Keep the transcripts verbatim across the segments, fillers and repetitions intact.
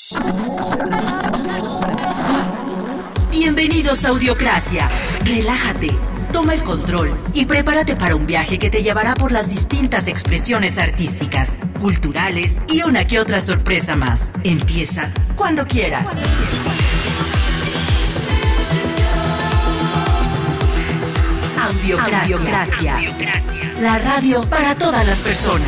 Bienvenidos a Audiocracia. Relájate, toma el control y prepárate para un viaje que te llevará por las distintas expresiones artísticas, culturales y una que otra sorpresa más. Empieza cuando quieras. Audiocracia. Audiocracia. La radio para todas las personas.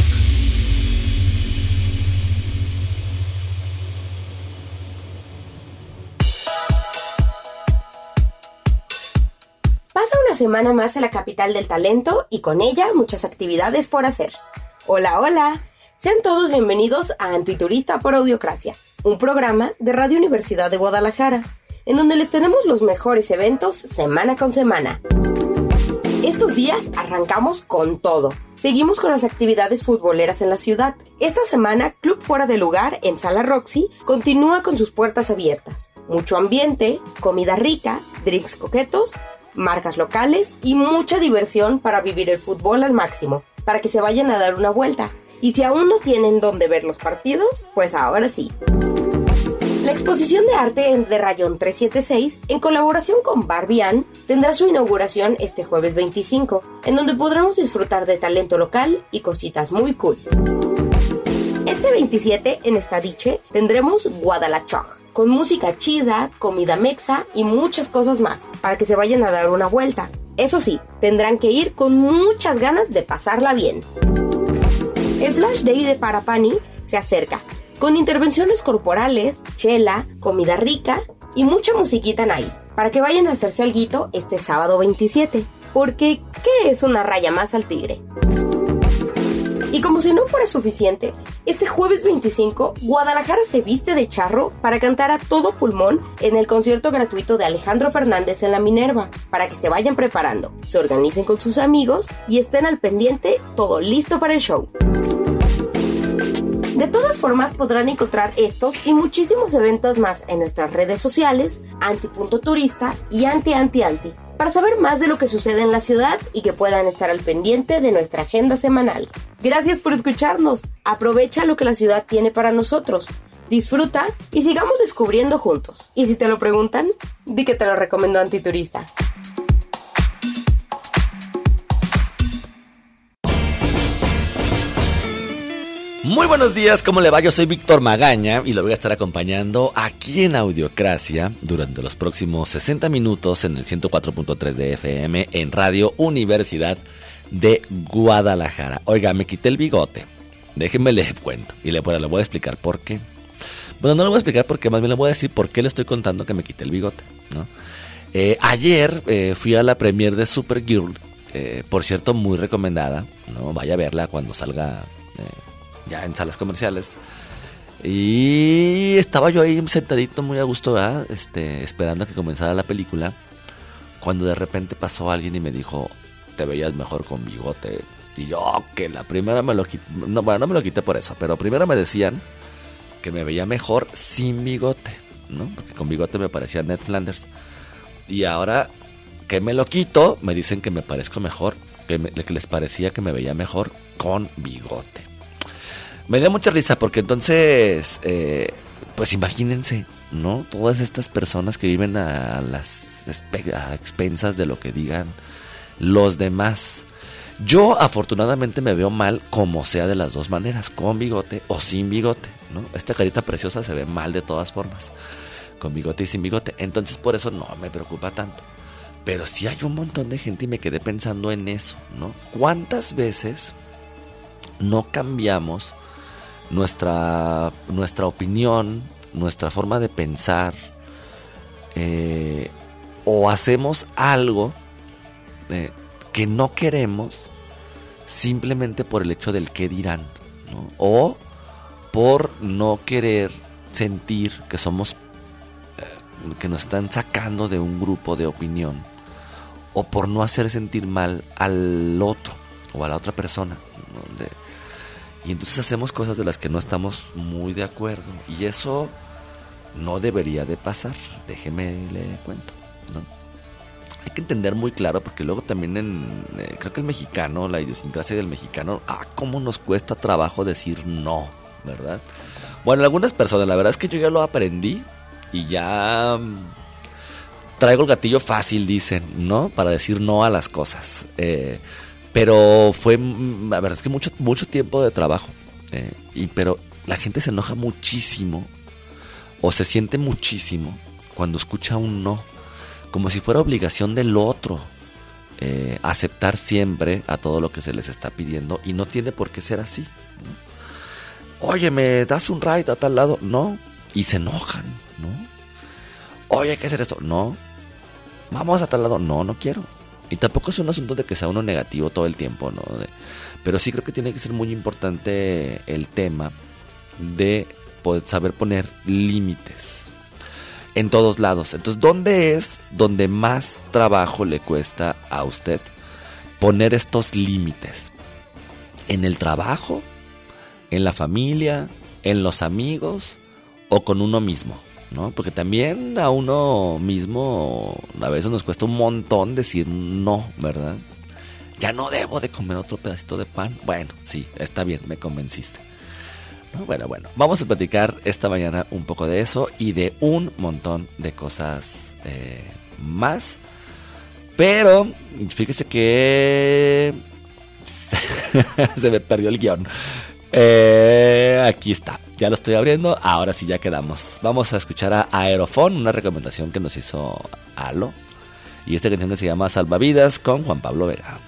Pasa una semana más en la capital del talento y con ella muchas actividades por hacer. Hola, hola. Sean todos bienvenidos a Antiturista por Audiocracia, un programa de Radio Universidad de Guadalajara, en donde les tenemos los mejores eventos semana con semana. Estos días arrancamos con todo. Seguimos con las actividades futboleras en la ciudad. Esta semana, Club Fuera de Lugar en Sala Roxy continúa con sus puertas abiertas. Mucho ambiente, comida rica, drinks coquetos, marcas locales y mucha diversión para vivir el fútbol al máximo, para que se vayan a dar una vuelta. Y si aún no tienen dónde ver los partidos, pues ahora sí. La exposición de arte de Rayón trescientos setenta y seis, en colaboración con Barbie Ann, tendrá su inauguración este jueves veinticinco, en donde podremos disfrutar de talento local y cositas muy cool. Este veintisiete, en Estadiche, tendremos Guadalachog, con música chida, comida mexa y muchas cosas más, para que se vayan a dar una vuelta. Eso sí, tendrán que ir con muchas ganas de pasarla bien. El Flash Day de Parapani se acerca, con intervenciones corporales, chela, comida rica y mucha musiquita nice, para que vayan a hacerse alguito este sábado veintisiete, porque ¿qué es una raya más al tigre? Y como si no fuera suficiente, este jueves veinticinco, Guadalajara se viste de charro para cantar a todo pulmón en el concierto gratuito de Alejandro Fernández en la Minerva, para que se vayan preparando, se organicen con sus amigos y estén al pendiente, todo listo para el show. De todas formas, podrán encontrar estos y muchísimos eventos más en nuestras redes sociales, anti.turista y anti-anti-anti, para saber más de lo que sucede en la ciudad y que puedan estar al pendiente de nuestra agenda semanal. Gracias por escucharnos. Aprovecha lo que la ciudad tiene para nosotros. Disfruta y sigamos descubriendo juntos. Y si te lo preguntan, di que te lo recomendó Antiturista. Muy buenos días, ¿cómo le va? Yo soy Víctor Magaña y lo voy a estar acompañando aquí en Audiocracia durante los próximos sesenta minutos en el ciento cuatro punto tres de F M en Radio Universidad de Guadalajara. Oiga, me quité el bigote. Déjenme le cuento y le, bueno, le voy a explicar por qué. Bueno, no le voy a explicar por qué, más bien le voy a decir por qué le estoy contando que me quité el bigote, ¿no? Eh, ayer eh, fui a la premiere de Supergirl, eh, por cierto, muy recomendada, ¿no? Vaya a verla cuando salga... Eh, ya en salas comerciales. Y estaba yo ahí sentadito muy a gusto, ¿verdad? Este, esperando a que comenzara la película, cuando de repente pasó alguien y me dijo: te veías mejor con bigote. Y yo, que la primera me lo quité, no, bueno, no me lo quité por eso, pero primero me decían que me veía mejor sin bigote, ¿no? Porque con bigote me parecía Ned Flanders. Y ahora que me lo quito, me dicen que me parezco mejor, que, me, que les parecía que me veía mejor con bigote. Me dio mucha risa porque entonces, eh, pues imagínense, ¿no? Todas estas personas que viven a las a expensas de lo que digan los demás. Yo afortunadamente me veo mal como sea de las dos maneras, con bigote o sin bigote, ¿no? Esta carita preciosa se ve mal de todas formas, con bigote y sin bigote. Entonces por eso no me preocupa tanto. Pero sí hay un montón de gente y me quedé pensando en eso, ¿no? ¿Cuántas veces no cambiamos nuestra nuestra opinión, nuestra forma de pensar, eh, o hacemos algo eh, que no queremos simplemente por el hecho del qué dirán, ¿no? O por no querer sentir que somos eh, que nos están sacando de un grupo de opinión, o por no hacer sentir mal al otro o a la otra persona, ¿no? De, Y entonces hacemos cosas de las que no estamos muy de acuerdo. Y eso no debería de pasar. Déjeme le cuento, ¿no? Hay que entender muy claro, porque luego también en... Eh, creo que el mexicano, la idiosincrasia del mexicano, ah, cómo nos cuesta trabajo decir no, ¿verdad? Bueno, algunas personas, la verdad es que yo ya lo aprendí y ya traigo el gatillo fácil, dicen, ¿no? Para decir no a las cosas. Eh, pero fue, la verdad es que mucho, mucho tiempo de trabajo. Eh, y, pero la gente se enoja muchísimo o se siente muchísimo cuando escucha un no, como si fuera obligación del otro. Eh, aceptar siempre a todo lo que se les está pidiendo y no tiene por qué ser así, ¿no? Oye, ¿me das un ride a tal lado? No, y se enojan, ¿no? Oye, hay que hacer esto, no. Vamos a tal lado, no, no quiero. Y tampoco es un asunto de que sea uno negativo todo el tiempo, ¿no? De, pero sí creo que tiene que ser muy importante el tema de poder saber poner límites en todos lados. Entonces, ¿dónde es donde más trabajo le cuesta a usted poner estos límites? ¿En el trabajo? ¿En la familia? ¿En los amigos? ¿O con uno mismo? ¿No? Porque también a uno mismo a veces nos cuesta un montón decir no, ¿verdad? Ya no debo de comer otro pedacito de pan. Bueno, sí, está bien, me convenciste. Bueno, bueno, vamos a platicar esta mañana un poco de eso y de un montón de cosas eh, más. Pero fíjese que se me perdió el guión. Eh, aquí está, ya lo estoy abriendo. Ahora sí ya quedamos. Vamos a escuchar a Aerofón, una recomendación que nos hizo Alo. Y esta canción que se llama Salvavidas con Juan Pablo Vega.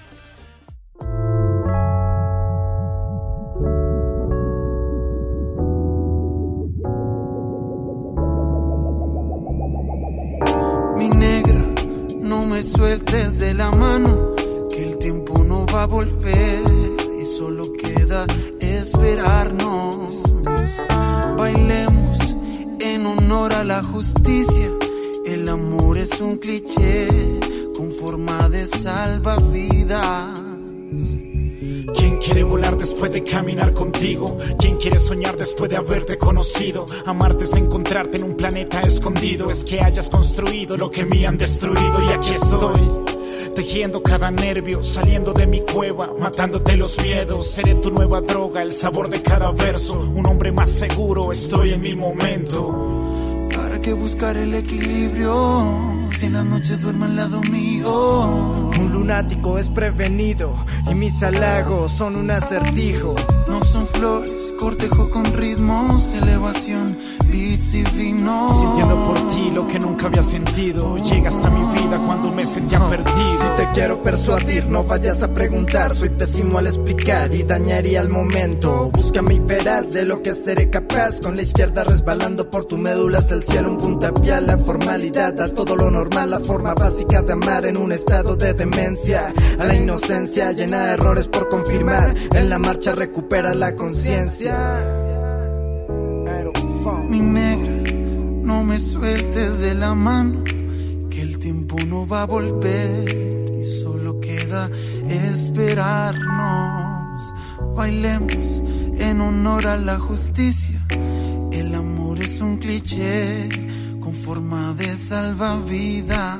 Me sueltes de la mano, que el tiempo no va a volver y solo queda esperarnos. Bailemos en honor a la justicia. El amor es un cliché con forma de salvavidas. ¿Quién quiere volar después de caminar contigo? ¿Quién quiere soñar después de haberte conocido? Amarte es encontrarte en un planeta escondido. Es que hayas construido lo que me han destruido. Y aquí estoy, tejiendo cada nervio, saliendo de mi cueva, matándote los miedos. Seré tu nueva droga, el sabor de cada verso. Un hombre más seguro, estoy en mi momento. ¿Para qué buscar el equilibrio si en las noches duermo al lado mío? Un lunático desprevenido y mis halagos son un acertijo. No son flores, cortejo con ritmos, elevación, beats y vino. Sintiendo por ti lo que nunca había sentido. Llega hasta mi vida cuando me sentía perdido. Si te quiero persuadir, no vayas a preguntar. Soy pésimo al explicar y dañaría el momento. Búscame y verás de lo que seré capaz. Con la izquierda resbalando por tu médula hacia el cielo. Un puntapié a la formalidad, a todo lo normal. La forma básica de amar en un estado de demencia. A la inocencia llena de errores por confirmar. En la marcha recupera la conciencia. Mi negra, no me sueltes de la mano, que el tiempo no va a volver y solo queda esperarnos. Bailemos en honor a la justicia. El amor es un cliché con forma de salvavidas.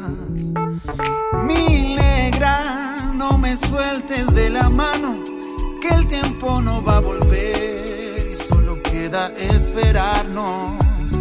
Mi negra, no me sueltes de la mano, que el tiempo no va a volver y solo queda esperarnos.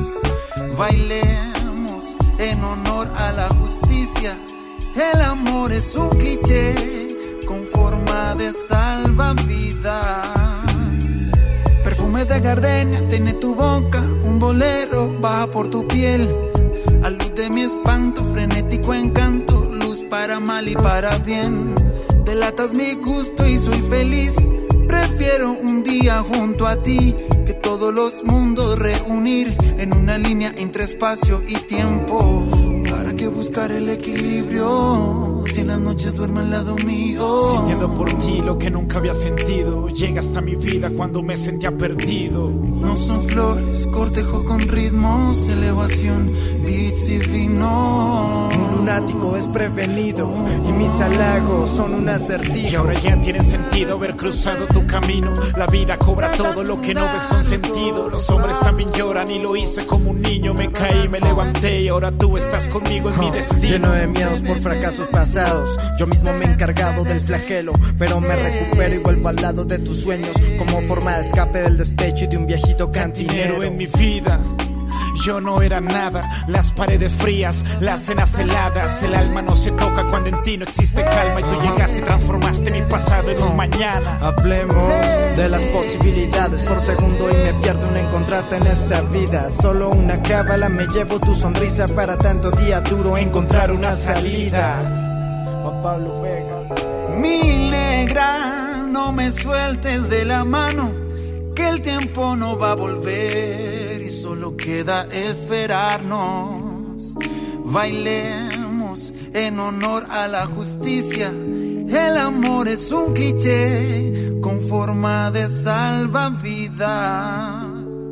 Bailemos en honor a la justicia. El amor es un cliché con forma de salvavidas. Perfume de gardenias tiene tu boca, un bolero baja por tu piel. A luz de mi espanto, frenético encanto, luz para mal y para bien. Delatas mi gusto y soy feliz. Prefiero un día junto a ti que todos los mundos reunir en una línea entre espacio y tiempo. ¿Para qué buscar el equilibrio si en las noches duermo al lado mío? Sintiendo por ti lo que nunca había sentido. Llega hasta mi vida cuando me sentía perdido. No son flores, cortejo con ritmos, elevación, beats y vino. Un lunático desprevenido y mis halagos son un acertijo. Y ahora ya tiene sentido haber cruzado tu camino. La vida cobra todo lo que no ves con sentido. Los hombres también lloran y lo hice como un niño. Me caí, me levanté y ahora tú estás conmigo en oh, mi destino. Lleno de miedos por fracasos pasados. Yo mismo me he encargado del flagelo, pero me recupero y vuelvo al lado de tus sueños como forma de escape del despecho y de un viaje viejito cantinero. En mi vida yo no era nada, las paredes frías, las cenas heladas. El alma no se toca cuando en ti no existe calma. Y tú llegaste y transformaste mi pasado en un mañana. Hablemos de las posibilidades por segundo y me pierdo en encontrarte en esta vida. Solo una cábala, me llevo tu sonrisa para tanto día duro encontrar una salida. Juan Pablo Vega. Mi negra, no me sueltes de la mano, que el tiempo no va a volver y solo queda esperarnos. Bailemos en honor a la justicia. El amor es un cliché con forma de salvavidas.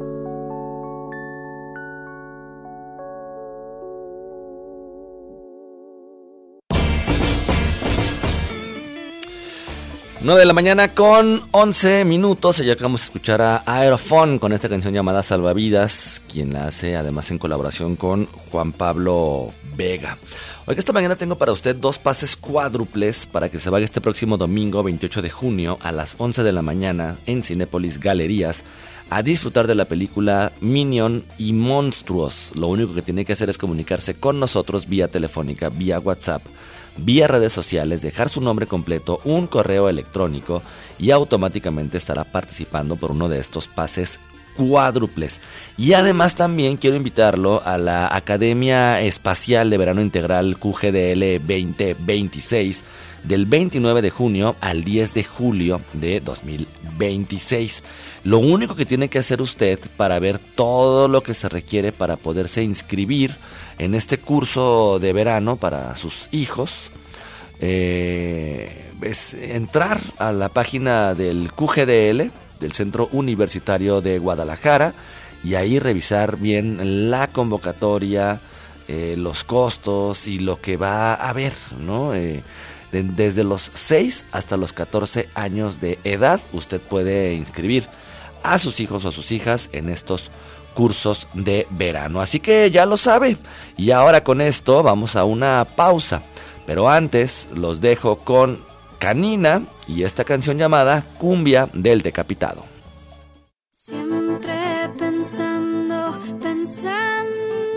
nueve de la mañana con once minutos. Ya acabamos de escuchar a Aerofón con esta canción llamada Salvavidas, quien la hace además en colaboración con Juan Pablo Vega. Hoy esta mañana tengo para usted dos pases cuádruples para que se vaya este próximo domingo veintiocho de junio a las once de la mañana en Cinépolis Galerías a disfrutar de la película Minion y Monstruos. Lo único que tiene que hacer es comunicarse con nosotros vía telefónica, vía WhatsApp, vía redes sociales, dejar su nombre completo, un correo electrónico y automáticamente estará participando por uno de estos pases cuádruples. Y además también quiero invitarlo a la Academia Espacial de Verano Integral Q G D L veinte veintiséis del veintinueve de junio al diez de julio de dos mil veintiséis. Lo único que tiene que hacer usted para ver todo lo que se requiere para poderse inscribir en este curso de verano para sus hijos eh, es entrar a la página del Q G D L, del Centro Universitario de Guadalajara, y ahí revisar bien la convocatoria, eh, los costos y lo que va a haber, ¿no? Eh, de, desde los seis hasta los catorce años de edad usted puede inscribir a sus hijos o a sus hijas en estos cursos de verano. Así que ya lo sabe. Y ahora con esto vamos a una pausa. Pero antes los dejo con Canina y esta canción llamada Cumbia del Decapitado. Siempre pensando, pensando,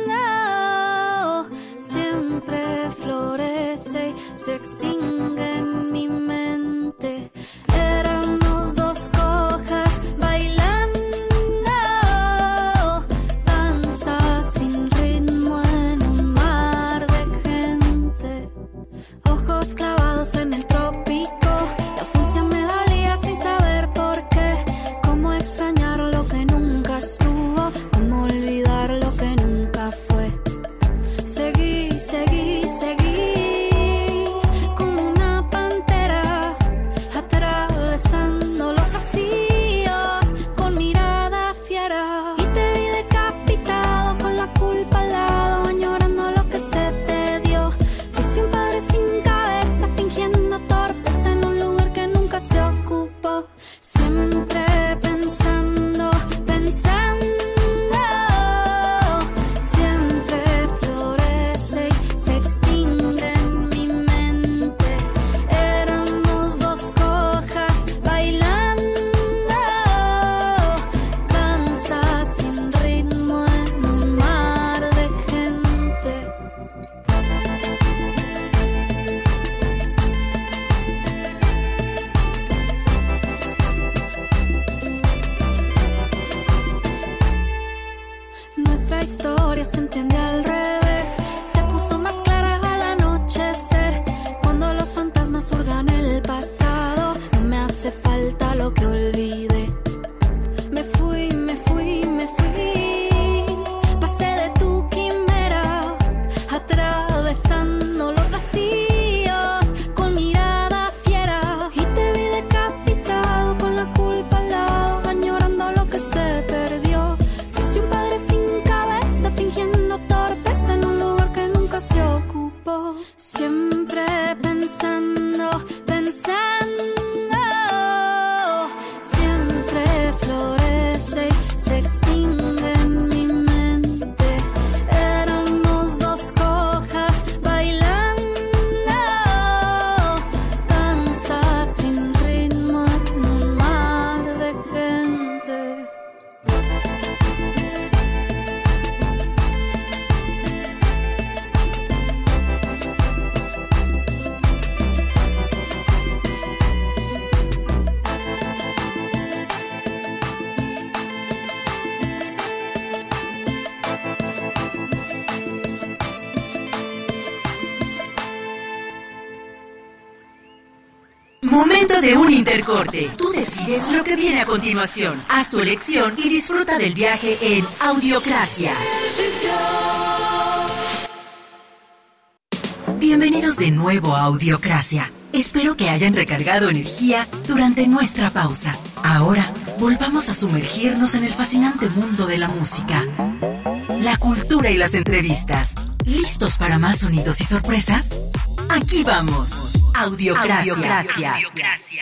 siempre florece y se extingue en mi mente. Éramos dos cojas bailando, danza sin ritmo en un mar de gente. Ojos clavados en el trópico, la ausencia me dolía sin saber por qué. Cómo extrañar lo que nunca estuvo, cómo olvidar lo que nunca fue. Seguí, seguí, seguí, como una pantera, atravesando los vacíos con mirada fiera. Y te vi decapitado con la culpa al lado, añorando lo que se te dio. Fuiste un padre sin cabeza, fingiendo torpeza en un lugar que nunca se ocupó. Siempre pensando, pensando, siempre florece y se extingue en mi mente. Éramos dos cojas bailando, danza sin ritmo en un mar de gente. Nuestra historia se entiende al revés, se puso más clara al anochecer. Cuando los fantasmas hurgan el pasado, no me hace falta lo que olvidé. Me fui, me fui, me fui, pasé de tu quimera, atravesando los vacíos con mirada fiera. Y te vi decapitado con la culpa al lado, añorando lo que se perdió. Fuiste un padre sin cabeza, fingiendo torpeza Momento de un intercorte. Tú decides lo que viene a continuación. Haz tu elección y disfruta del viaje en Audiocracia. Bienvenidos de nuevo a Audiocracia. Espero que hayan recargado energía durante nuestra pausa. Ahora, volvamos a sumergirnos en el fascinante mundo de la música, la cultura y las entrevistas. ¿Listos para más sonidos y sorpresas? Aquí vamos. Audiocracia. Audiocracia. Audiocracia.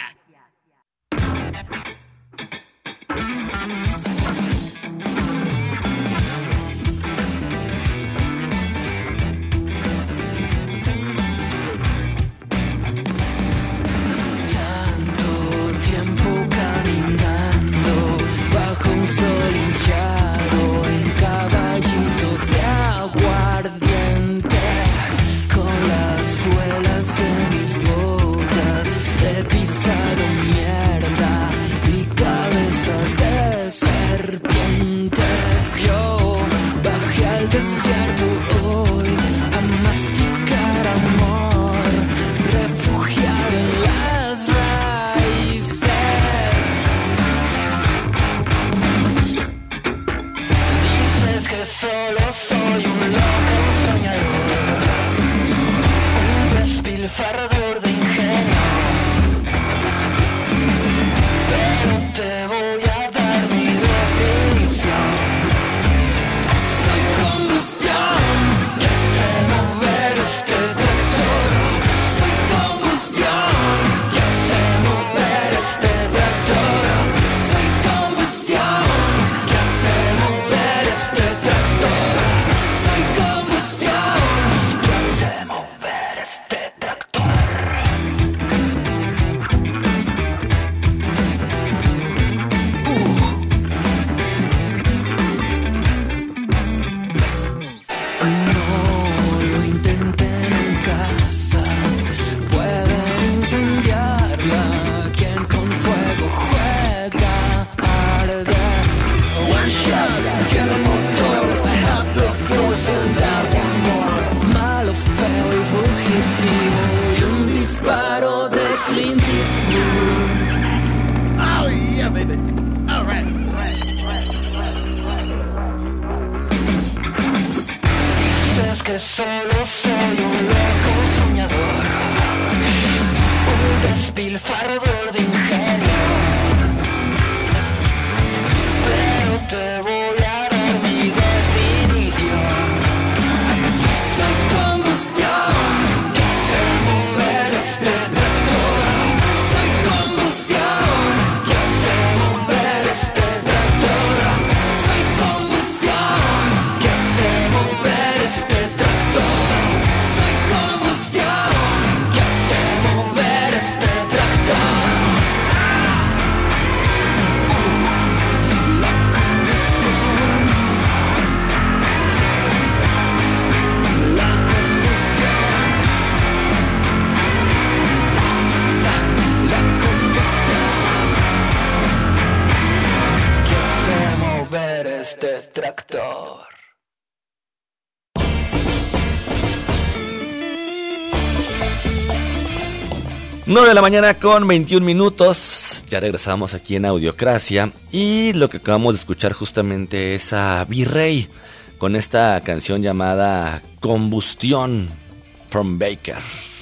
nueve de la mañana con veintiún minutos, ya regresamos aquí en Audiocracia y lo que acabamos de escuchar justamente es a Virrey con esta canción llamada Combustión from Baker.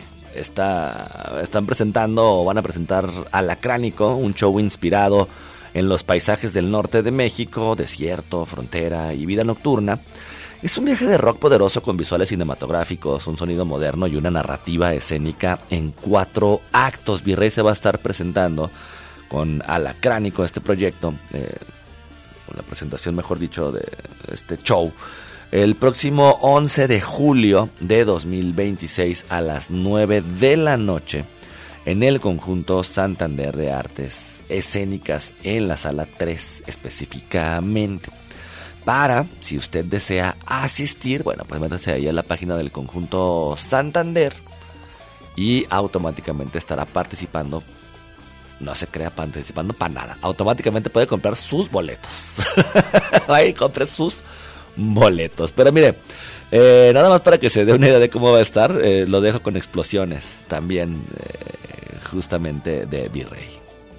Está, están presentando o van a presentar Alacránico, un show inspirado en los paisajes del norte de México, desierto, frontera y vida nocturna. Es un viaje de rock poderoso con visuales cinematográficos, un sonido moderno y una narrativa escénica en cuatro actos. Virrey se va a estar presentando con Alacránico, este proyecto, eh, con la presentación, mejor dicho, de este show, el próximo once de julio de dos mil veintiséis a las nueve de la noche en el Conjunto Santander de Artes Escénicas en la Sala tres específicamente. Para, si usted desea asistir, bueno, pues métase ahí a la página del Conjunto Santander y automáticamente estará participando. No se crea participando para nada. Automáticamente puede comprar sus boletos. Ahí compre sus boletos. Pero mire, eh, nada más para que se dé una idea de cómo va a estar, eh, lo dejo con Explosiones también. Eh, justamente de Virrey.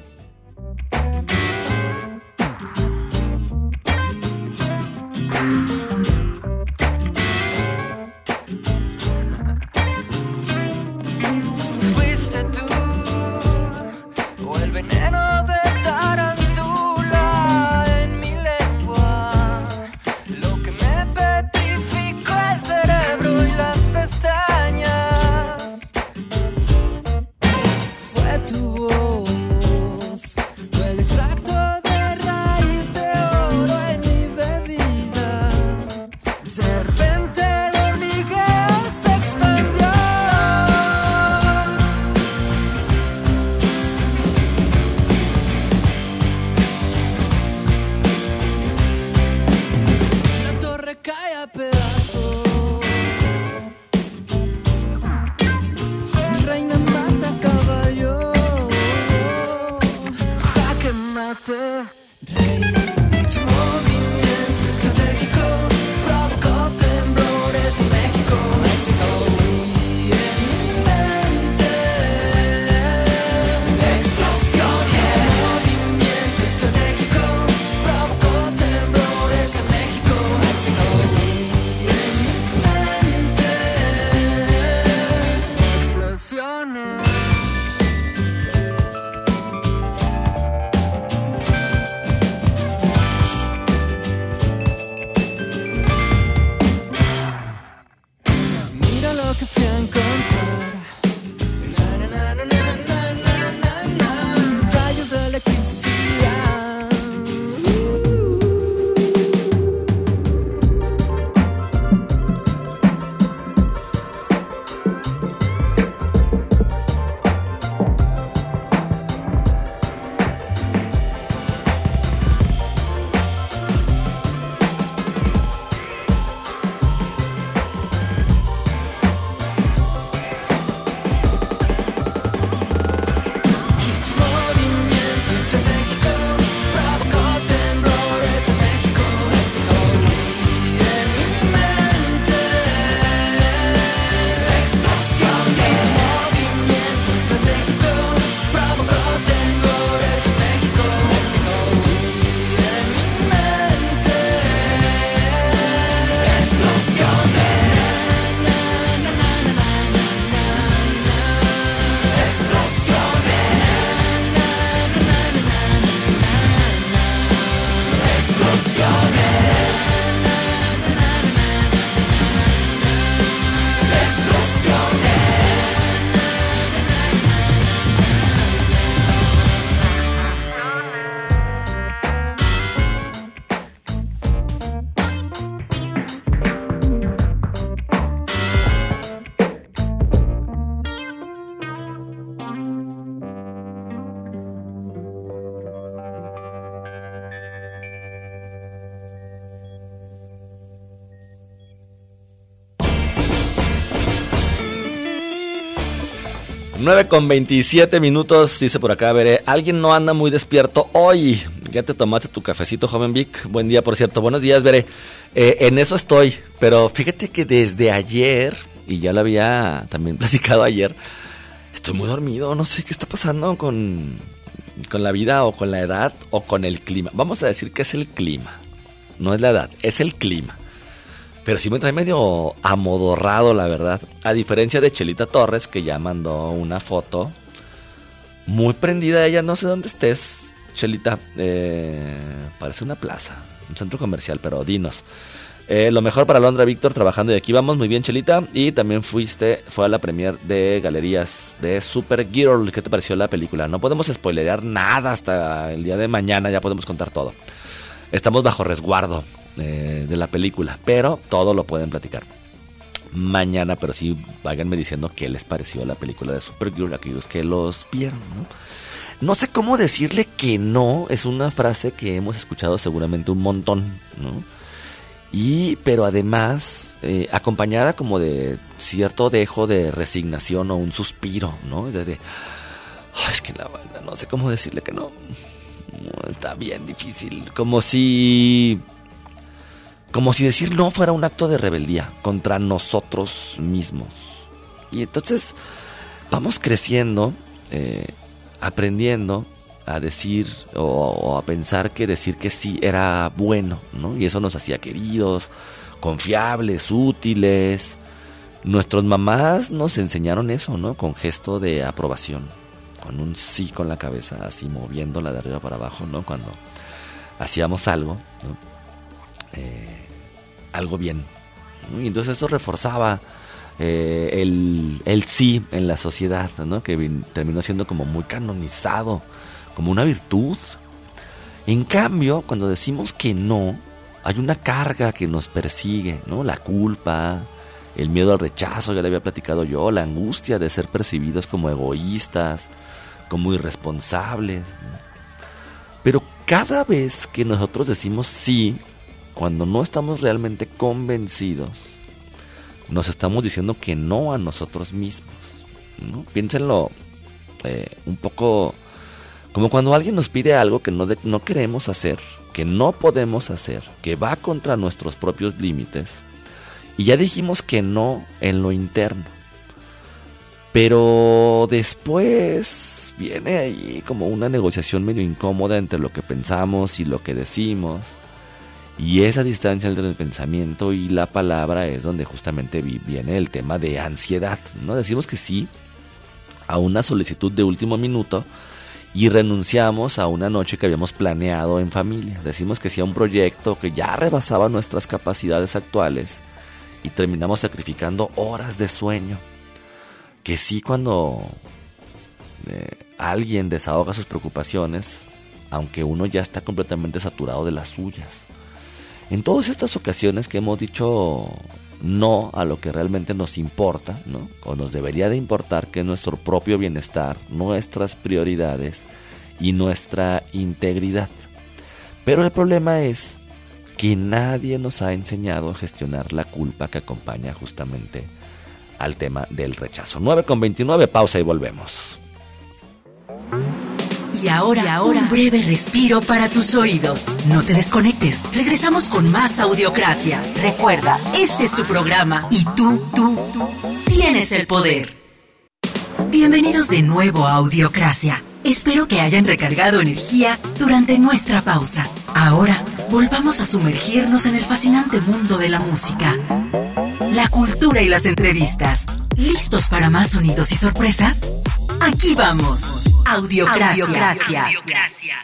Fuiste tú o el veneno de tarántula en mi lengua, lo que me petrificó el cerebro y las pestañas. Fue tu voz, fue el extracto de raíz de oro en mi bebida. De repente el hormigueo se expandió. La torre cae a pedazos. Mi reina mata a caballo. Jaque mate, rey. Tu movimiento estratégico provocó temblores en México, México. Y en mi mente explosiones. Tu movimiento estratégico provocó temblores en México, México. Y en mi mente explosiones. Mira lo que fui a encontrar. Na, na, na, na, na, na, na, na, na. Rayos de electricidad. Tu movimiento estratégico provocó temblores en México, México. Y en mi mente explosiones. Tu movimiento estratégico provocó temblores en México, México. Y en mi mente explosiones. Na, na, na, na, na, na, na. Explosiones. nueve con veintisiete minutos, dice por acá, veré, alguien no anda muy despierto hoy. Ya te tomaste tu cafecito, joven Vic. Buen día, por cierto. Buenos días, veré. Eh, en eso estoy, pero fíjate que desde ayer, y ya lo había también platicado ayer, estoy muy dormido. No sé qué está pasando con, con la vida o con la edad o con el clima. Vamos a decir que es el clima. No es la edad, es el clima. Pero sí me trae medio amodorrado, la verdad. A diferencia de Chelita Torres, que ya mandó una foto muy prendida ella. No sé dónde estés, Chelita. Eh, parece una plaza, un centro comercial, pero dinos. Eh, lo mejor para Londra, Víctor, trabajando y aquí vamos. Muy bien, Chelita. Y también fuiste, fue a la premier de Galerías de Supergirl. ¿Qué te pareció la película? No podemos spoilerear nada hasta el día de mañana, ya podemos contar todo. Estamos bajo resguardo eh, de la película, pero todo lo pueden platicar mañana. Pero sí, váyanme diciendo qué les pareció la película de Supergirl, aquellos que los vieron, ¿no? No sé cómo decirle que no, es una frase que hemos escuchado seguramente un montón, ¿no? Y, pero además, eh, acompañada como de cierto dejo de resignación o un suspiro, ¿no? Es de, oh, es que la banda, no sé cómo decirle que no. No, está bien difícil. Como si... Como si decir no fuera un acto de rebeldía contra nosotros mismos. Y entonces vamos creciendo eh, aprendiendo a decir o, o a pensar que decir que sí era bueno, ¿no? Y eso nos hacía queridos, confiables, útiles. Nuestras mamás nos enseñaron eso, ¿no? Con gesto de aprobación, con un sí con la cabeza, así moviéndola de arriba para abajo, ¿no? Cuando hacíamos algo, ¿no? eh, algo bien, ¿no? Y entonces eso reforzaba eh, el, el sí en la sociedad, ¿no? Que vin, terminó siendo como muy canonizado, como una virtud. En cambio, cuando decimos que no, hay una carga que nos persigue, ¿no? La culpa, el miedo al rechazo, ya le había platicado yo, la angustia de ser percibidos como egoístas, como irresponsables, ¿no? Pero cada vez que nosotros decimos sí, cuando no estamos realmente convencidos, nos estamos diciendo que no a nosotros mismos, ¿no? Piénsenlo eh, un poco como cuando alguien nos pide algo que no, de, no queremos hacer, que no podemos hacer, que va contra nuestros propios límites, y ya dijimos que no en lo interno. Pero después viene ahí como una negociación medio incómoda entre lo que pensamos y lo que decimos. Y esa distancia entre el pensamiento y la palabra es donde justamente viene el tema de ansiedad, ¿no? Decimos que sí a una solicitud de último minuto y renunciamos a una noche que habíamos planeado en familia. Decimos que sí a un proyecto que ya rebasaba nuestras capacidades actuales y terminamos sacrificando horas de sueño. Que sí cuando eh, alguien desahoga sus preocupaciones, aunque uno ya está completamente saturado de las suyas. En todas estas ocasiones que hemos dicho no a lo que realmente nos importa, ¿no? O nos debería de importar, que es nuestro propio bienestar, nuestras prioridades y nuestra integridad. Pero el problema es que nadie nos ha enseñado a gestionar la culpa que acompaña justamente al tema del rechazo. nueve con veintinueve, pausa y volvemos. Y ahora, y ahora, un breve respiro para tus oídos. No te desconectes. Regresamos con más Audiocracia. Recuerda, este es tu programa y tú, tú, tú tienes el poder. Bienvenidos de nuevo a Audiocracia. Espero que hayan recargado energía durante nuestra pausa. Ahora, volvamos a sumergirnos en el fascinante mundo de la música, la cultura y las entrevistas. ¿Listos para más sonidos y sorpresas? Aquí vamos. Audiocracia. Audiocracia. Audiocracia.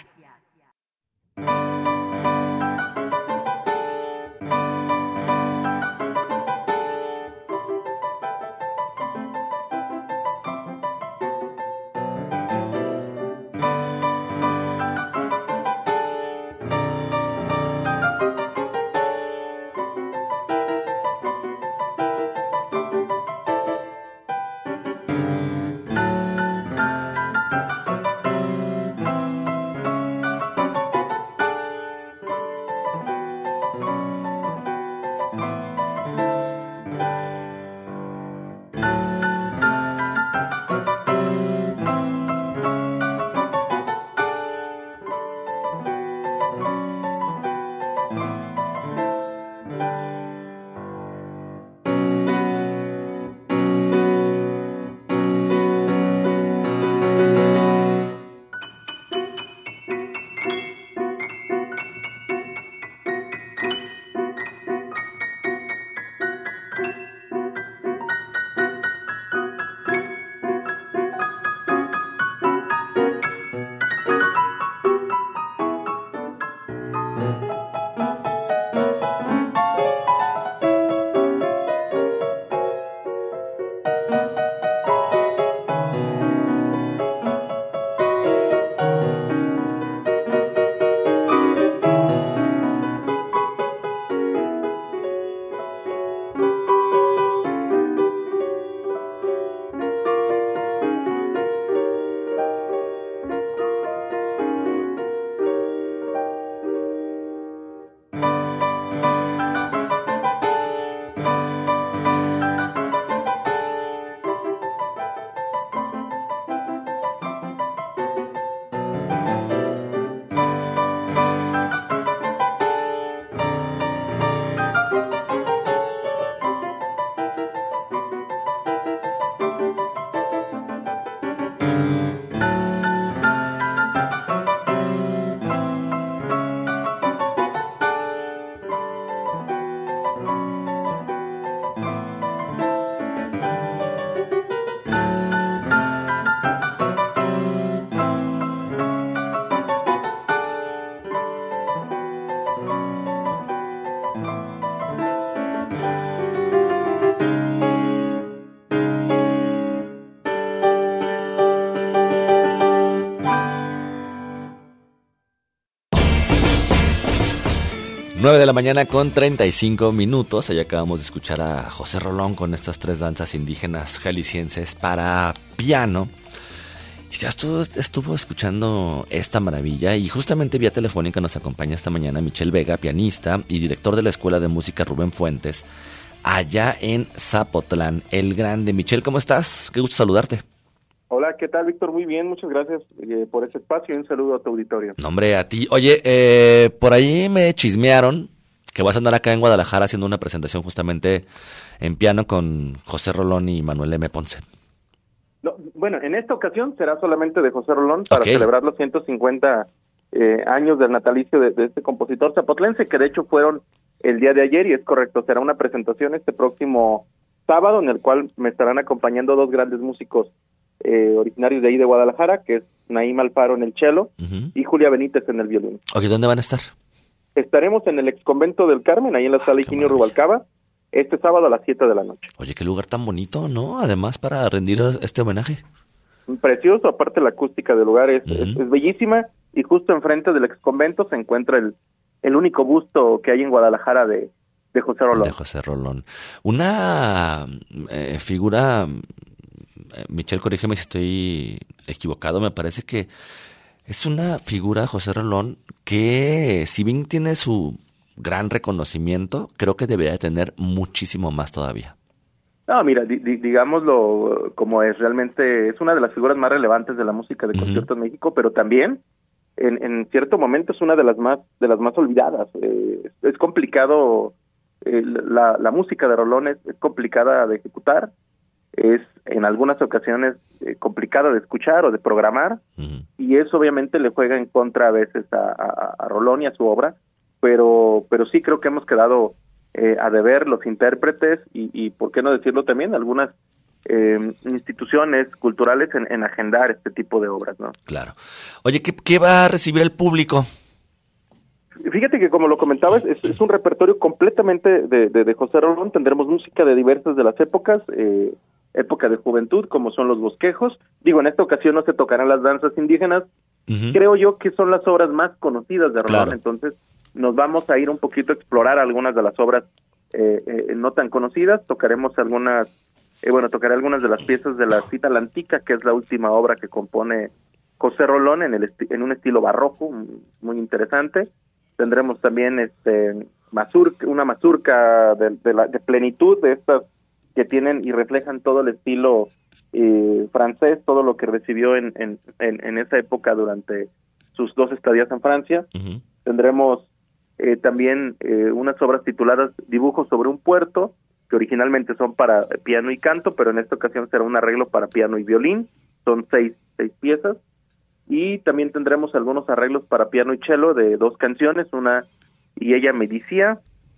nueve de la mañana con treinta y cinco minutos. Ahí acabamos de escuchar a José Rolón con estas tres danzas indígenas jaliscienses para piano. Y ya estuvo, estuvo escuchando esta maravilla y justamente vía telefónica nos acompaña esta mañana Michelle Vega, pianista y director de la Escuela de Música Rubén Fuentes, allá en Zapotlán, el Grande. Michelle, ¿cómo estás? Qué gusto saludarte. Hola, ¿qué tal, Víctor? Muy bien, muchas gracias eh, por este espacio y un saludo a tu auditorio. No, hombre, a ti. Oye, eh, por ahí me chismearon que vas a andar acá en Guadalajara haciendo una presentación justamente en piano con José Rolón y Manuel M. Ponce. No, bueno, en esta ocasión será solamente de José Rolón para Okay. celebrar los ciento cincuenta eh, años del natalicio de, de este compositor zapotlense, que de hecho fueron el día de ayer, y es correcto, será una presentación este próximo sábado en el cual me estarán acompañando dos grandes músicos Eh, originarios de ahí de Guadalajara, que es Naim Alfaro en el cello uh-huh. y Julia Benítez en el violín. Ok, ¿dónde van a estar? Estaremos en el ex convento del Carmen, ahí en la sala Higinio Rubalcaba, este sábado a las siete de la noche. Oye, qué lugar tan bonito, ¿no? Además, para rendir este homenaje. Precioso, aparte la acústica del lugar es, uh-huh. es, es bellísima, y justo enfrente del ex convento se encuentra el, el único busto que hay en Guadalajara de, de José Rolón. De José Rolón. Una eh, figura... Michelle, corrígeme si estoy equivocado, me parece que es una figura, José Rolón, que si bien tiene su gran reconocimiento, creo que debería tener muchísimo más todavía. No, mira, di, di, digámoslo como es, realmente es una de las figuras más relevantes de la música de concierto uh-huh. en México, pero también en, en cierto momento es una de las más de las más olvidadas. Eh, es, es complicado, eh, la, la música de Rolón es, es complicada de ejecutar, es en algunas ocasiones eh, complicada de escuchar o de programar, uh-huh. y eso obviamente le juega en contra a veces a, a, a Rolón y a su obra, pero pero sí creo que hemos quedado eh, a deber los intérpretes y, y por qué no decirlo también, algunas eh, instituciones culturales en, en agendar este tipo de obras, ¿no? Claro. Oye, ¿qué, qué va a recibir el público? Fíjate que, como lo comentabas, es, es un repertorio completamente de, de, de José Rolón. Tendremos música de diversas de las épocas, eh, época de juventud, como son los bosquejos. Digo, en esta ocasión no se tocarán las danzas indígenas. Uh-huh. Creo yo que son las obras más conocidas de Rolón, claro. Entonces nos vamos a ir un poquito a explorar algunas de las obras eh, eh, no tan conocidas. Tocaremos algunas, eh, bueno, tocaré algunas de las piezas de la Cita Lantica, que es la última obra que compone José Rolón en, el esti- en un estilo barroco, muy interesante. Tendremos también este mazurca, una mazurca de, de, la, de plenitud, de estas que tienen y reflejan todo el estilo eh, francés, todo lo que recibió en, en, en, en esa época durante sus dos estadías en Francia. Uh-huh. Tendremos eh, también eh, unas obras tituladas Dibujos sobre un puerto, que originalmente son para piano y canto, pero en esta ocasión será un arreglo para piano y violín. Son seis, seis piezas. Y también tendremos algunos arreglos para piano y cello de dos canciones, una Y ella me decía,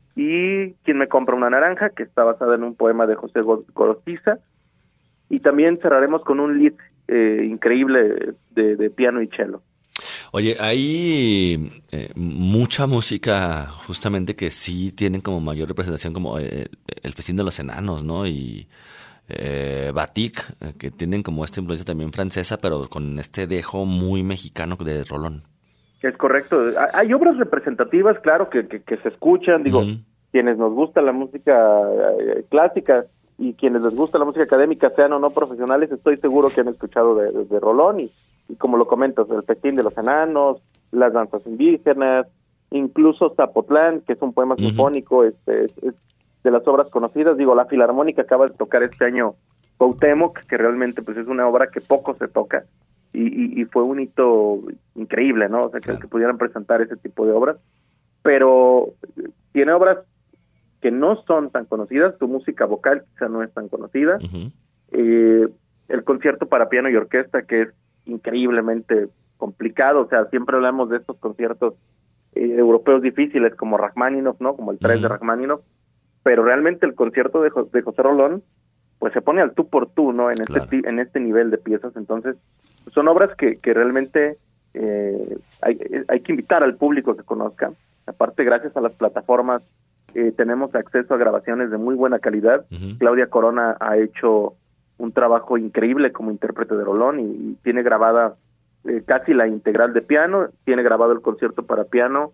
y Quien me compra una naranja, que está basada en un poema de José Gorostiza. Y también cerraremos con un lied eh, increíble de, de piano y cello. Oye, hay eh, mucha música justamente que sí tienen como mayor representación, como el, el Festín de los Enanos, ¿no? Y eh, Batik, eh, que tienen como esta influencia también francesa, pero con este dejo muy mexicano de Rolón. Es correcto. Hay obras representativas, claro, que, que, que se escuchan. Digo, uh-huh. quienes nos gusta la música eh, clásica y quienes les gusta la música académica, sean o no profesionales, estoy seguro que han escuchado de, de, de Rolón. Y, y como lo comentas, el Festín de los Enanos, las danzas indígenas, incluso Zapotlán, que es un poema uh-huh. sinfónico, este, es, es de las obras conocidas. Digo, la Filarmónica acaba de tocar este año Cuauhtémoc, que realmente pues es una obra que poco se toca. Y, y, y fue un hito increíble, ¿no? O sea, que, claro. que pudieran presentar ese tipo de obras. Pero tiene obras que no son tan conocidas, su música vocal quizá no es tan conocida. Uh-huh. Eh, el concierto para piano y orquesta, que es increíblemente complicado, o sea, siempre hablamos de estos conciertos eh, europeos difíciles, como Rachmaninoff, ¿no? Como el tres uh-huh. de Rachmaninoff, pero realmente el concierto de, de José Rolón, pues se pone al tú por tú, ¿no? En claro. este en este nivel de piezas. Entonces, son obras que, que realmente eh, hay, hay que invitar al público a que conozca. Aparte, gracias a las plataformas, eh, tenemos acceso a grabaciones de muy buena calidad. Uh-huh. Claudia Corona ha hecho un trabajo increíble como intérprete de Rolón y, y tiene grabada eh, casi la integral de piano, tiene grabado el concierto para piano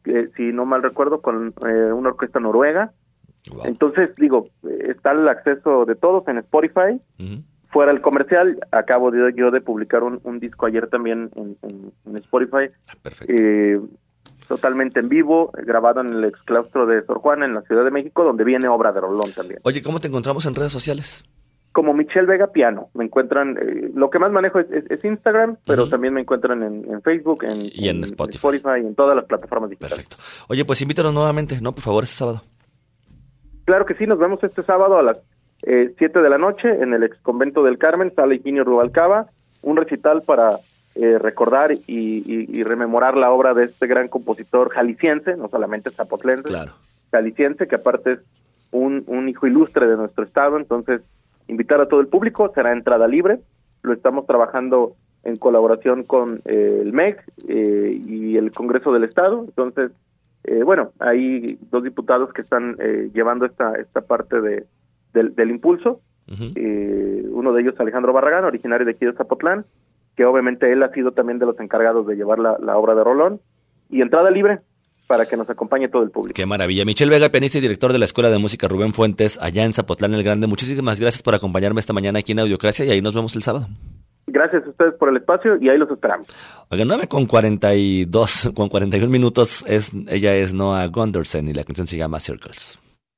eh, si no mal recuerdo, con eh, una orquesta noruega. Wow. Entonces, digo, está el acceso de todos en Spotify. Uh-huh. Fuera el comercial, acabo de, yo de publicar un, un disco ayer también en, en, en Spotify. Perfecto. Eh, totalmente en vivo, grabado en el exclaustro de Sor Juana, en la Ciudad de México, donde viene Obra de Rolón también. Oye, ¿cómo te encontramos en redes sociales? Como Michelle Vega Piano. Me encuentran, eh, lo que más manejo es, es, es Instagram, pero uh-huh. también me encuentran en, en Facebook, en, y en, en Spotify. Spotify, en todas las plataformas digitales. Perfecto. Oye, pues invítanos nuevamente, ¿no? Por favor, este sábado. Claro que sí, nos vemos este sábado a las eh, siete de la noche en el ex convento del Carmen, Sala Higinio Rubalcaba, un recital para eh, recordar y, y, y rememorar la obra de este gran compositor jalisciense, no solamente zapotlense, claro. jalisciense, que aparte es un, un hijo ilustre de nuestro estado. Entonces, invitar a todo el público, será entrada libre, lo estamos trabajando en colaboración con eh, el M E C eh, y el Congreso del Estado. Entonces, eh, bueno, hay dos diputados que están eh, llevando esta esta parte de del, del impulso. Uh-huh. Eh, uno de ellos, Alejandro Barragán, originario de aquí de Zapotlán, que obviamente él ha sido también de los encargados de llevar la, la obra de Rolón, y entrada libre para que nos acompañe todo el público. Qué maravilla. Michelle Vega, pianista y director de la Escuela de Música Rubén Fuentes, allá en Zapotlán el Grande. Muchísimas gracias por acompañarme esta mañana aquí en Audiocracia, y ahí nos vemos el sábado. Gracias a ustedes por el espacio y ahí los esperamos. Oiga, nueve con cuarenta y dos, con cuarenta y un minutos, es, ella es Noah Gundersen y la canción se llama Circles.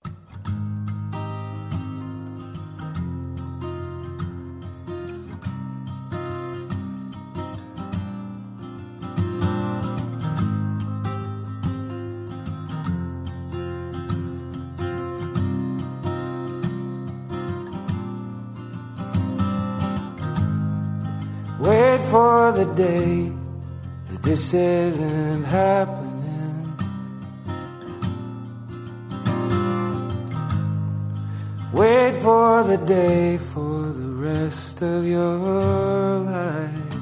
Wait for the day that this isn't happening. Wait for the day for the rest of your life.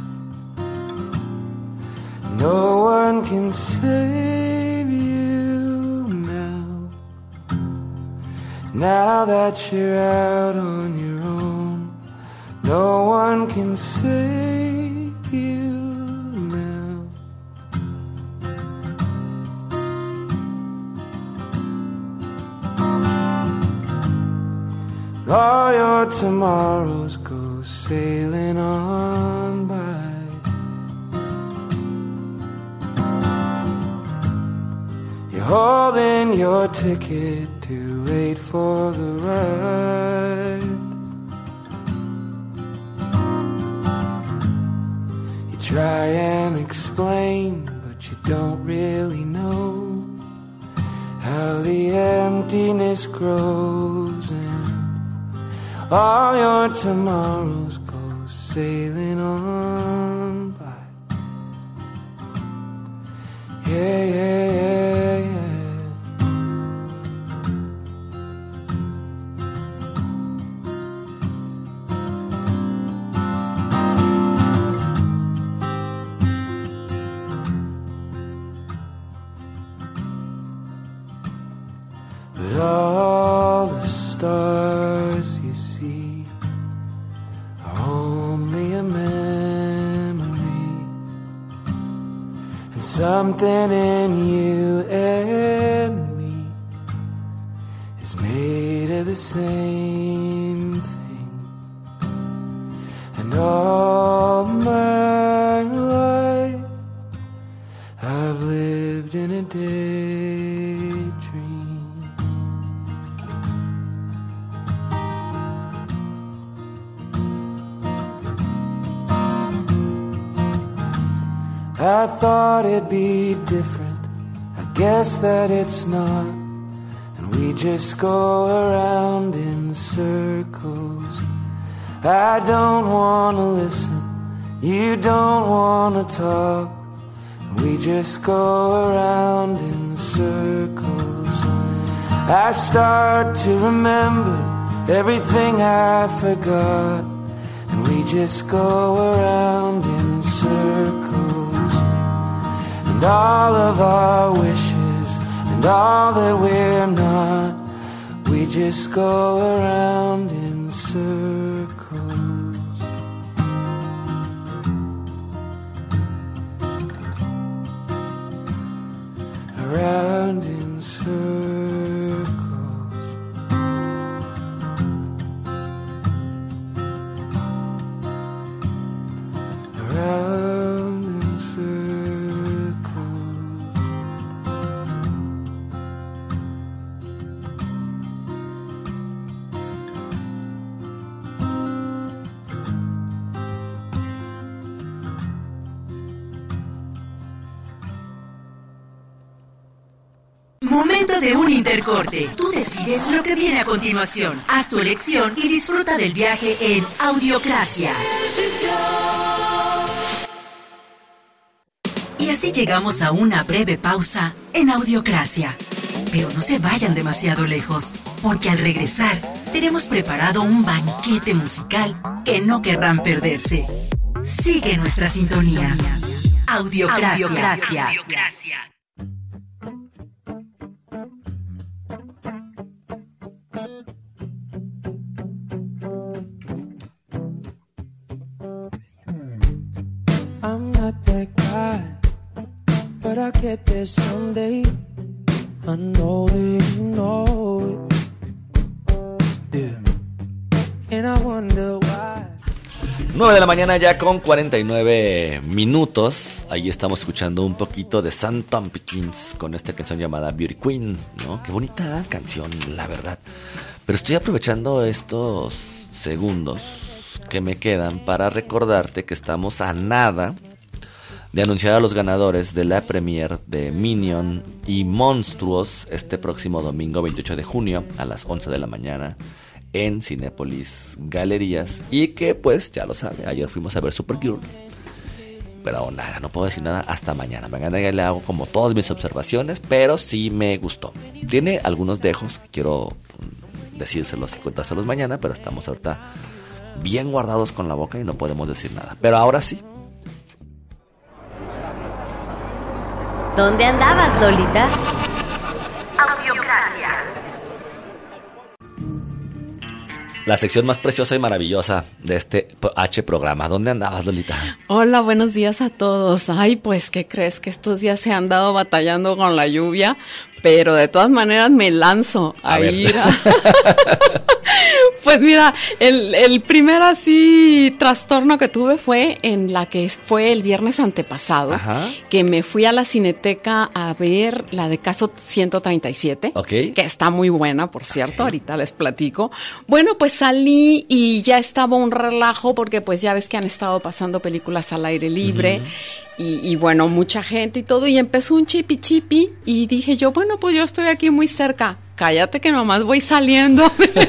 No one can save you now. Now that you're out on your own, no one can save you now. All your tomorrows go sailing on by. You're holding your ticket to wait for the ride. Try and explain, but you don't really know how the emptiness grows, and all your tomorrows go sailing on by. Yeah, yeah, yeah, yeah. All the stars you see are only a memory, and something in you and me is made of the same thing. And all my life I've lived in a daydream. I thought it'd be different, I guess that it's not. And we just go around in circles. I don't wanna listen, you don't wanna talk. And we just go around in circles. I start to remember everything I forgot. And we just go around in circles. And all of our wishes and all that we're not, we just go around in circles. de un intercorte. Tú decides lo que viene a continuación. Haz tu elección y disfruta del viaje en Audiocracia. Y así llegamos a una breve pausa en Audiocracia. Pero no se vayan demasiado lejos, porque al regresar tenemos preparado un banquete musical que no querrán perderse. Sigue nuestra sintonía. Audiocracia. Audiocracia. Audiocracia. I'm not that guy, but I'll get there someday. I know that you know it. Yeah. And I wonder why. nueve de la mañana ya con cuarenta y nueve minutos. Ahí estamos escuchando un poquito de Sam Tompkins con esta canción llamada Beauty Queen, ¿no? Qué bonita canción, la verdad. Pero estoy aprovechando estos segundos que me quedan para recordarte que estamos a nada de anunciar a los ganadores de la premiere de Minion y Monstruos este próximo domingo veintiocho de junio a las once de la mañana en Cinépolis Galerías. Y que pues ya lo sabe, ayer fuimos a ver Supergirl, pero nada, no puedo decir nada hasta mañana. Mañana ya le hago como todas mis observaciones, pero sí me gustó. Tiene algunos dejos que quiero decírselos y contárselos mañana, pero estamos ahorita bien guardados con la boca y no podemos decir nada. Pero ahora sí. ¿Dónde andabas, Lolita? Audiocracia. La sección más preciosa y maravillosa de este H programa. ¿Dónde andabas, Lolita? Hola, buenos días a todos. Ay, pues, ¿qué crees? Que estos días se han dado batallando con la lluvia, pero de todas maneras me lanzo a, a ir a... Pues mira, el, el primer así trastorno que tuve fue en la que fue el viernes antepasado. Ajá. Que me fui a la Cineteca a ver la de Caso ciento treinta y siete, okay. Que está muy buena, por cierto, okay. Ahorita les platico. Bueno, pues salí y ya estaba un relajo porque pues ya ves que han estado pasando películas al aire libre. Uh-huh. Y, y bueno, mucha gente y todo, y empezó un chipi chipi y dije yo, bueno, pues yo estoy aquí muy cerca, cállate que nomás voy saliendo.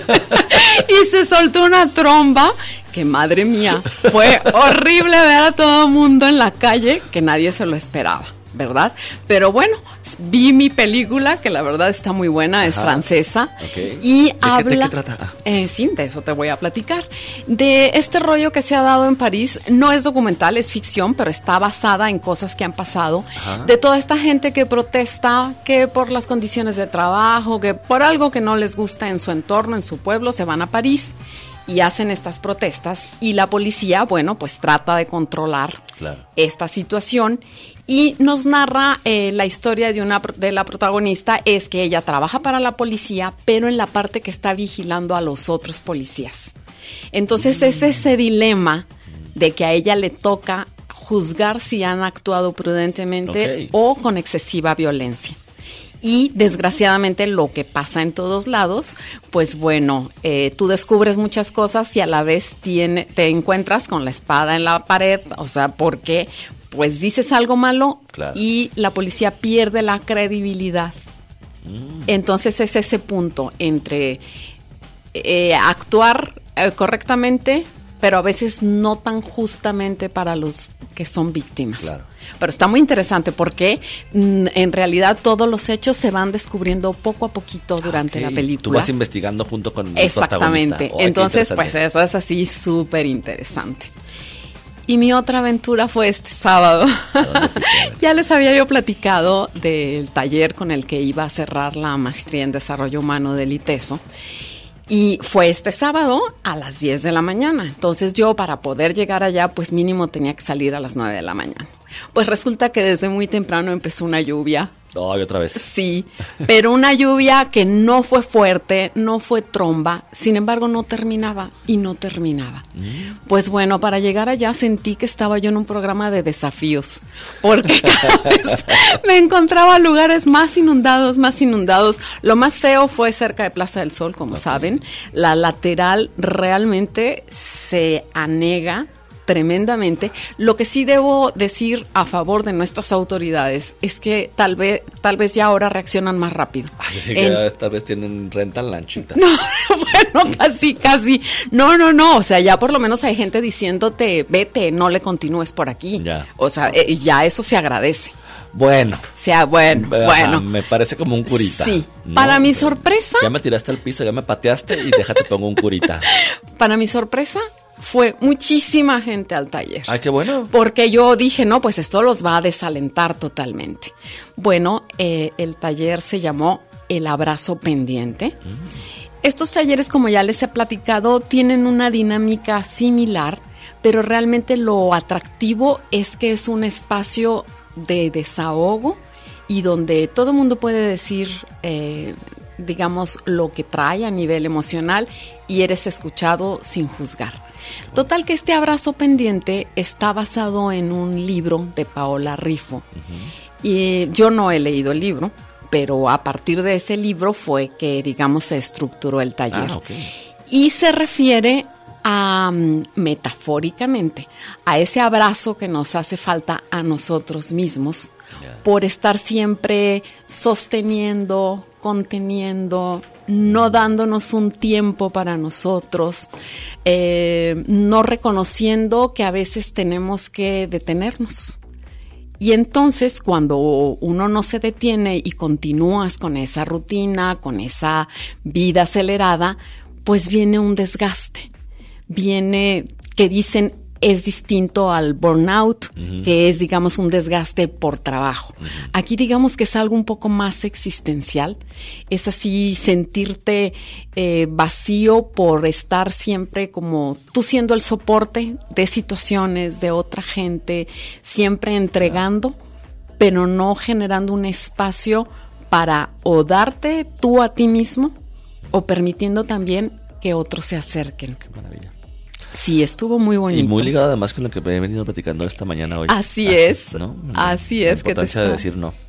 Y se soltó una tromba que, madre mía, fue horrible ver a todo el mundo en la calle, que nadie se lo esperaba, ¿verdad? Pero bueno, vi mi película, que la verdad está muy buena. Ajá. Es francesa. Okay. Y ¿De habla... qué, ¿De qué trata? Ah. Eh, sí, de eso te voy a platicar. De este rollo que se ha dado en París, no es documental, es ficción, pero está basada en cosas que han pasado. Ajá. De toda esta gente que protesta, que por las condiciones de trabajo, que por algo que no les gusta en su entorno, en su pueblo, se van a París y hacen estas protestas, y la policía, bueno, pues trata de controlar claro. esta situación. Y nos narra eh, la historia de una de la protagonista, es que ella trabaja para la policía, pero en la parte que está vigilando a los otros policías. Entonces mm. es ese dilema de que a ella le toca juzgar si han actuado prudentemente okay. o con excesiva violencia. Y desgraciadamente lo que pasa en todos lados, pues bueno, eh, tú descubres muchas cosas y a la vez tiene, te encuentras con la espada en la pared, o sea, porque pues dices algo malo claro. y la policía pierde la credibilidad. Mm. Entonces es ese punto entre eh, actuar eh, correctamente, pero a veces no tan justamente para los que son víctimas. Claro. Pero está muy interesante porque mm, en realidad todos los hechos se van descubriendo poco a poquito durante okay. la película. Tú vas investigando junto con el Exactamente. protagonista. Oh, entonces, pues eso es así súper interesante. Y mi otra aventura fue este sábado. Ya les había yo platicado del taller con el que iba a cerrar la maestría en desarrollo humano del ITESO. Y fue este sábado a las diez de la mañana. Entonces yo, para poder llegar allá, pues mínimo tenía que salir a las nueve de la mañana. Pues resulta que desde muy temprano empezó una lluvia. Oh, y otra vez. Sí, pero una lluvia que no fue fuerte, no fue tromba, sin embargo no terminaba y no terminaba. Mm. Pues bueno, para llegar allá sentí que estaba yo en un programa de desafíos, porque cada vez me encontraba lugares más inundados, más inundados. Lo más feo fue cerca de Plaza del Sol, como okay. saben. La lateral realmente se anega tremendamente. Lo que sí debo decir a favor de nuestras autoridades es que tal vez, tal vez ya ahora reaccionan más rápido. Ay, sí que En- tal vez tienen rentan lanchitas. No, bueno, casi, casi. No, no, no. O sea, ya por lo menos hay gente diciéndote, vete, no le continúes por aquí. Ya. O sea, eh, ya eso se agradece. Bueno. O sea, bueno, Ajá, bueno. me parece como un curita. Sí. ¿no? Para mi sorpresa, Ya me tiraste al piso, ya me pateaste y déjate pongo un curita. para mi sorpresa, fue muchísima gente al taller. Ay, qué bueno. Porque yo dije, no, pues esto los va a desalentar totalmente. Bueno, eh, el taller se llamó El Abrazo Pendiente. Estos talleres, como ya les he platicado, tienen una dinámica similar, pero realmente lo atractivo es que es un espacio de desahogo y donde todo el mundo puede decir, eh, digamos, lo que trae a nivel emocional y eres escuchado sin juzgar. Total que este abrazo pendiente está basado en un libro de Paola Rifo. Y yo no he leído el libro, pero a partir de ese libro fue que, digamos, se estructuró el taller. Ah, ok. Y se refiere a, mm, metafóricamente, a ese abrazo que nos hace falta a nosotros mismos por estar siempre sosteniendo, conteniendo, no dándonos un tiempo para nosotros, eh, no reconociendo que a veces tenemos que detenernos. Y entonces cuando uno no se detiene y continúas con esa rutina, con esa vida acelerada, pues viene un desgaste. Viene, que dicen, es distinto al burnout, uh-huh. que es, digamos, un desgaste por trabajo. Uh-huh. Aquí digamos que es algo un poco más existencial. Es así sentirte eh, vacío por estar siempre como tú siendo el soporte de situaciones, de otra gente, siempre entregando, pero no generando un espacio para o darte tú a ti mismo o permitiendo también que otros se acerquen. Qué maravilla. Sí, estuvo muy bonito. Y muy ligado además con lo que he venido platicando esta mañana hoy. Así es, ¿no? así La es. que te importancia está... de decir no.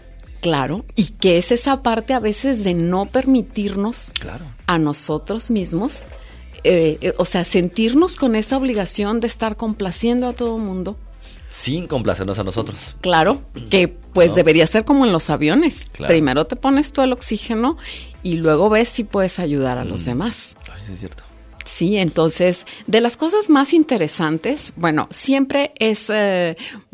Claro, y que es esa parte a veces de no permitirnos claro. a nosotros mismos, eh, eh, o sea, sentirnos con esa obligación de estar complaciendo a todo el mundo. Sin complacernos a nosotros. Claro, que pues no. debería ser como en los aviones. Claro. Primero te pones tú el oxígeno y luego ves si puedes ayudar a mm. los demás. Ay, sí, es cierto. Sí, entonces, de las cosas más interesantes, bueno, siempre es eh,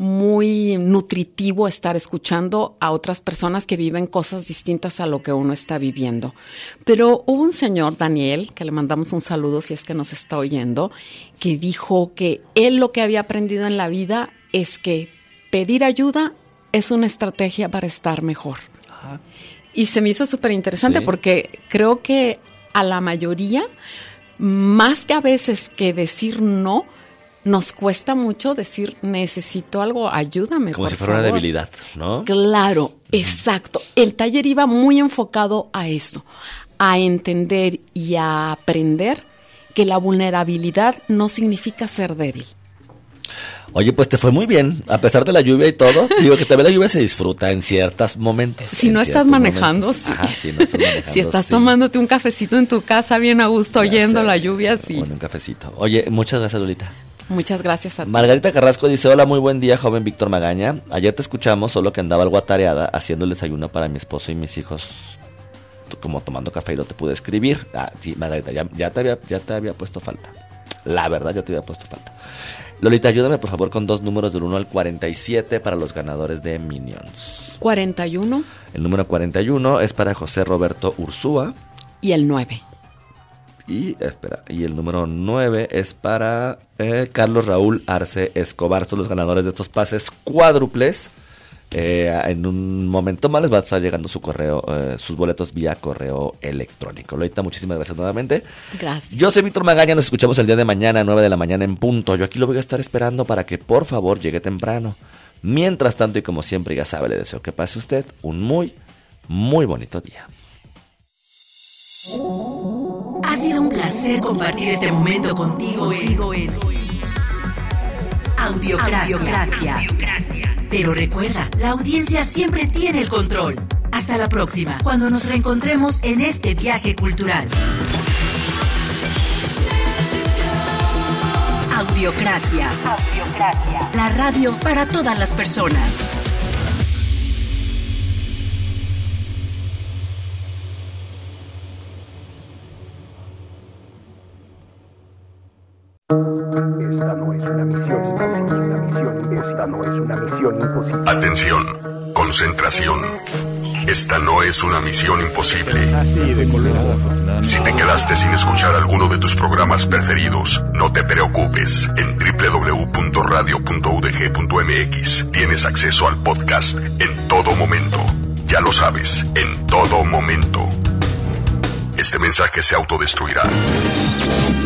muy nutritivo estar escuchando a otras personas que viven cosas distintas a lo que uno está viviendo. Pero hubo un señor, Daniel, que le mandamos un saludo si es que nos está oyendo, que dijo que él lo que había aprendido en la vida es que pedir ayuda es una estrategia para estar mejor. Ajá. Y se me hizo súper interesante sí. porque creo que a la mayoría... Más que a veces que decir no, nos cuesta mucho decir necesito algo, ayúdame, como por si fuera favor. Una debilidad, ¿no? Claro, uh-huh. exacto. El taller iba muy enfocado a eso, a entender y a aprender que la vulnerabilidad no significa ser débil. Oye, pues te fue muy bien, a pesar de la lluvia y todo. Digo que también la lluvia se disfruta en ciertos momentos. Si no estás manejando, sí. Ajá, si no estás manejando, si estás sí. tomándote un cafecito en tu casa bien a gusto, ya oyendo sé. La lluvia, sí. Bueno, un cafecito. Oye, muchas gracias, Lolita. Muchas gracias a ti. Margarita Carrasco dice, hola, muy buen día, joven Víctor Magaña. Ayer te escuchamos, solo que andaba algo atareada haciendo el desayuno para mi esposo y mis hijos, como tomando café y no te pude escribir. Ah, sí, Margarita, ya, ya, te había, ya te había puesto falta. La verdad, ya te había puesto falta. Lolita, ayúdame por favor con dos números del uno al cuarenta y siete para los ganadores de Minions. cuarenta y uno. El número cuarenta y uno es para José Roberto Ursúa. Y el nueve. Y, espera, y el número nueve es para eh, Carlos Raúl Arce Escobar. Son los ganadores de estos pases cuádruples. Eh, en un momento más les va a estar llegando su correo, eh, sus boletos vía correo electrónico. Lolita, muchísimas gracias nuevamente. Gracias. Yo soy Víctor Magaña, nos escuchamos el día de mañana a nueve de la mañana en punto. Yo aquí lo voy a estar esperando para que por favor llegue temprano. Mientras tanto y como siempre ya sabe, le deseo que pase usted un muy, muy bonito día. Ha sido un placer compartir este momento contigo en Audiocracia. Audiocracia. Pero recuerda, la audiencia siempre tiene el control. Hasta la próxima, cuando nos reencontremos en este viaje cultural. Audiocracia. Audiocracia. Audiocracia. La radio para todas las personas. Esta no es una misión, esta sí es una misión, esta no es una misión imposible. Atención, concentración. Esta no es una misión imposible. Si te quedaste sin escuchar alguno de tus programas preferidos, no te preocupes. En doble u doble u doble u punto radio punto u d g punto m x tienes acceso al podcast en todo momento. Ya lo sabes, en todo momento. Este mensaje se autodestruirá.